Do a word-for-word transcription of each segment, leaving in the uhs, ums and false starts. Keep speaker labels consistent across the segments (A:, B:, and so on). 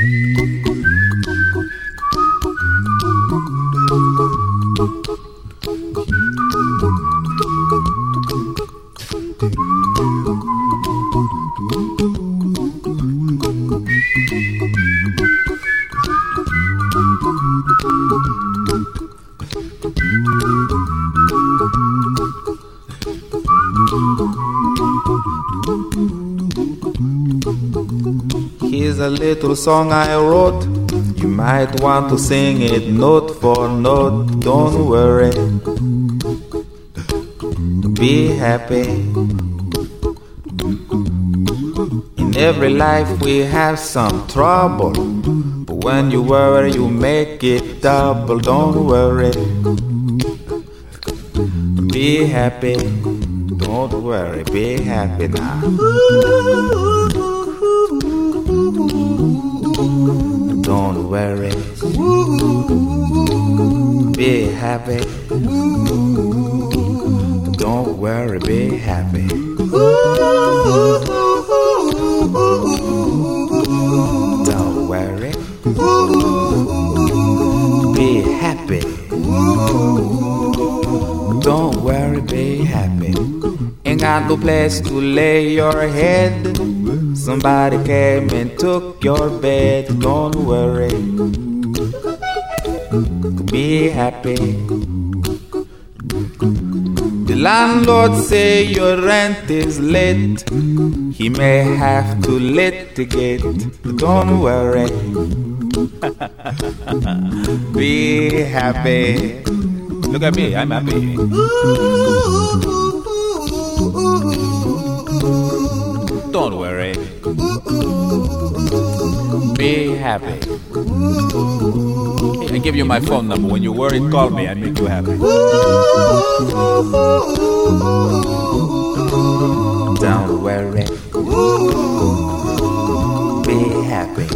A: Here's a little song I wrote. You might want to sing it note for note. Don't worry, be happy. In every life we have some trouble, but when you worry you make it double. Don't worry, be happy. Don't worry, be happy now. Don't worry, be happy. Don't worry, be happy. Don't worry, be happy. Don't worry, be happy. Ain't got no place to lay your head. Somebody came and took your bed. Don't worry, be happy. The landlord say your rent is late. He may have to litigate. Don't worry, be happy. Look at me, I'm happy. Don't worry, be happy. I give you my phone number. When you're worried, call me. I make you happy. Don't worry, be happy.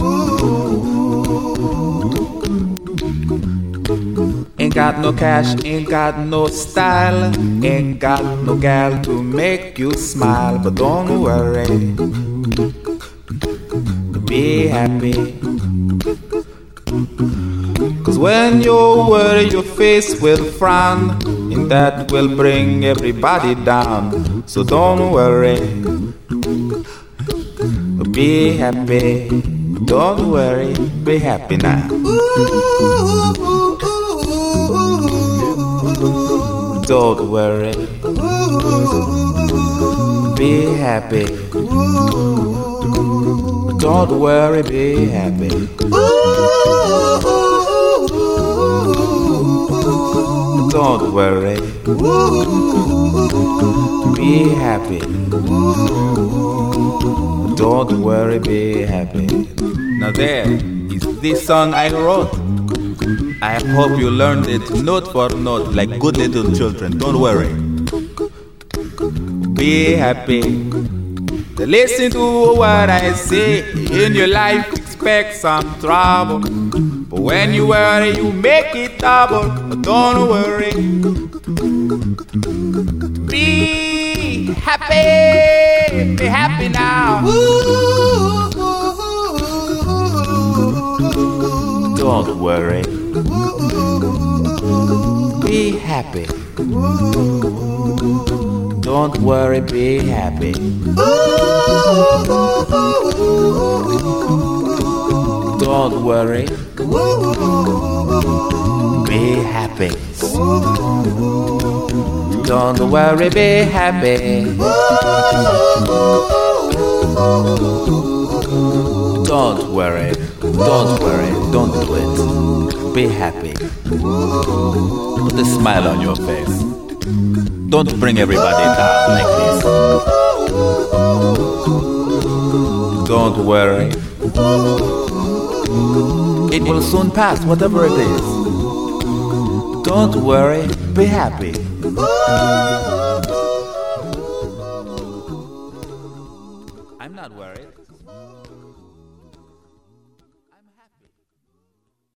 A: Ain't got no cash, ain't got no style, ain't got no gal to make you smile. But don't worry, be happy. Cause when you worry your face will frown, and that will bring everybody down. So don't worry, be happy. Don't worry, be happy now. Don't worry, be happy. Don't worry, be happy. Don't worry, be happy. Don't worry, be happy. Now there is this song I wrote. I hope you learned it note for note like good little children. Don't worry, be happy. Listen to what I say. In your life expect some trouble, but when you worry you make it double. But don't worry, be happy. Be happy now. Don't worry, be happy. Don't worry, be happy. Don't worry, be happy. Don't worry, be happy. Don't worry, don't worry, don't do it. Be happy. Put a smile on your face. Don't bring everybody down like this. Don't worry, it will soon pass, whatever it is. Don't worry, be happy. I'm not worried.